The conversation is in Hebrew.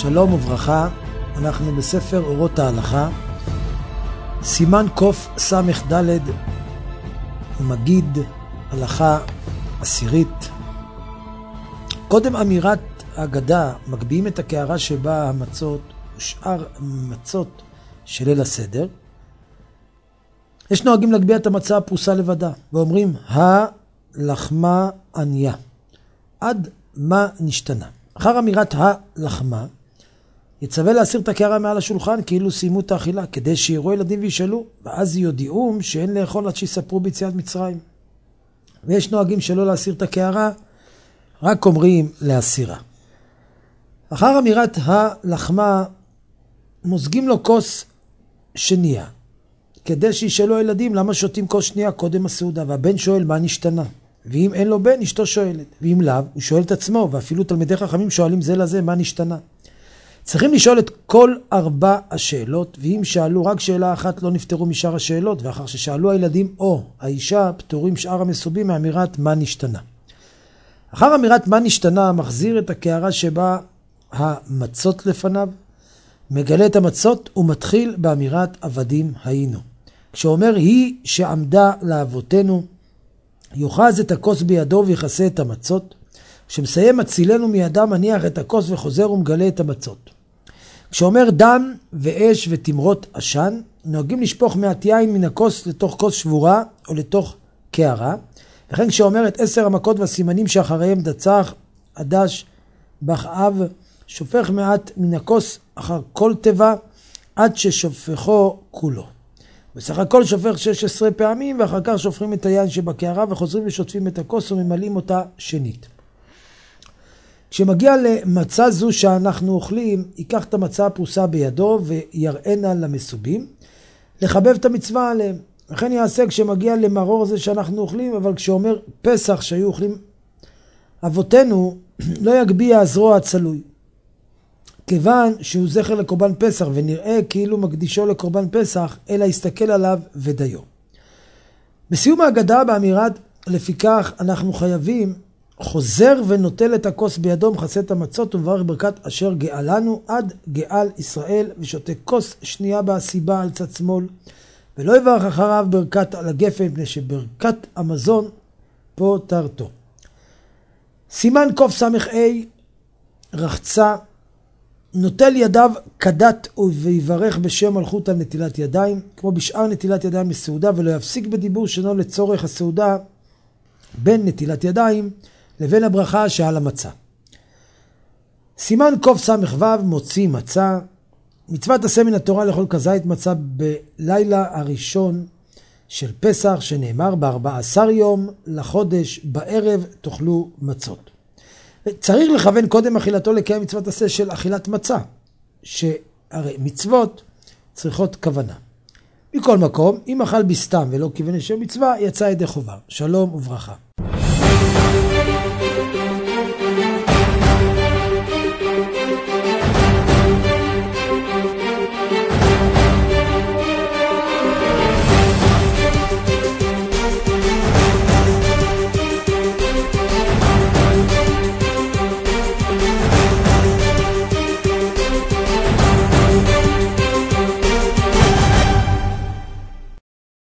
שלום וברכה, אנחנו בספר אורות ההלכה, סימן קוף סמך ד' מגיד, הלכה עשירית. קודם אמירת ההגדה מגביהים את הקערה שבה המצות ושאר מצות של ליל הסדר. יש נוהגים להגביה את המצה הפרוסה לבדה ואומרים הלחמה עניה, עד מה נשתנה. אחר אמירת הלחמה יצווה להסיר את הקערה מעל השולחן כאילו סיימו את האכילה, כדי שיראו ילדים וישאלו, ואז יודיעום שאין לאכול עד שיספרו ביציאת מצרים. ויש נוהגים שלא להסיר את הקערה, רק אומרים להסירה. אחר אמירת הלחמה מוזגים לו כוס שנייה, כדי שישאלו הילדים למה שותים כוס שנייה קודם הסעודה, והבן שואל מה נשתנה. ואם אין לו בן, אשתו שואלת, ואם לאו, הוא שואל את עצמו, ואפילו תלמידי חכמים שואלים זה לזה מה נשתנה. צריכים לשאול את כל 4 השאלות, ואם שאלו רק שאלה אחת לא נפטרו משאר השאלות, ואחר ששאלו הילדים או האישה פטורים שאר המסובים מאמירת מה נשתנה. אחר אמירת מה נשתנה מחזיר את הקערה שבה המצות לפניו, מגלה את המצות ומתחיל באמירת עבדים היינו. כשאומר היא שעמדה לאבותינו, יוחז את הכוס בידו ויחסה את המצות. כשמסיים מצילנו מידם מניח את הכוס וחוזר ומגלה את המצות. כשאומר דם ואש ותמרות עשן, נוהגים לשפוך מעט יין מן הכוס לתוך כוס שבורה או לתוך קערה. וכן כשאומר את 10 המכות והסימנים שאחריהם דצח, עדש, בכאב, שופך מעט מן הכוס אחר כל טבע עד ששופכו כולו. בסך הכל שופך 16 פעמים ואחר כך שופכים את היין שבקערה וחוזרים ושוטפים את הכוס וממלאים אותה שנית. כשמגיע למצה זו שאנחנו אוכלים, ייקח את המצה הפרוסה בידו ויראנה למסובים, לחבב את המצווה עליהם. וכן יעשה כשמגיע למרור זה שאנחנו אוכלים, אבל כשאומר פסח שהיו אוכלים אבותינו, לא יגביה הזרוע הצלוי. כיוון שהוא זכר לקורבן פסח ונראה כאילו מקדישו לקורבן פסח, אלא יסתכל עליו ודיו. בסיום ההגדה באמירת לפיכך אנחנו חייבים, חוזר ונוטל את הכוס בידו, מכסה את המצות ומברך ברכת אשר גאלנו עד גאל ישראל, ושותה כוס שנייה בהסיבה על צד שמאל, ולא יברך אחריו ברכת על הגפן, מפני שברכת המזון פוטרתו. סימן קוף סמך רחצה, נוטל ידיו כדת ויברך בשם מלכות על נטילת ידיים, כמו בשאר נטילת ידיים בסעודה, ולא יפסיק בדיבור שלו לצורך הסעודה בין נטילת ידיים לבין הברכה שעל המצה. סימן קוף סמך מוציא מצה. מצוות עשה מן התורה לאכול כזית מצה בלילה הראשון של פסח, שנאמר ב14 יום לחודש בערב תאכלו מצות. צריך לכוון קודם אכילתו לקיים מצוות עשה של אכילת מצה, שהרי מצוות צריכות כוונה. מכל מקום, אם אכל בסתם ולא כיוון לשם מצווה, יצא ידי חובה. שלום וברכה.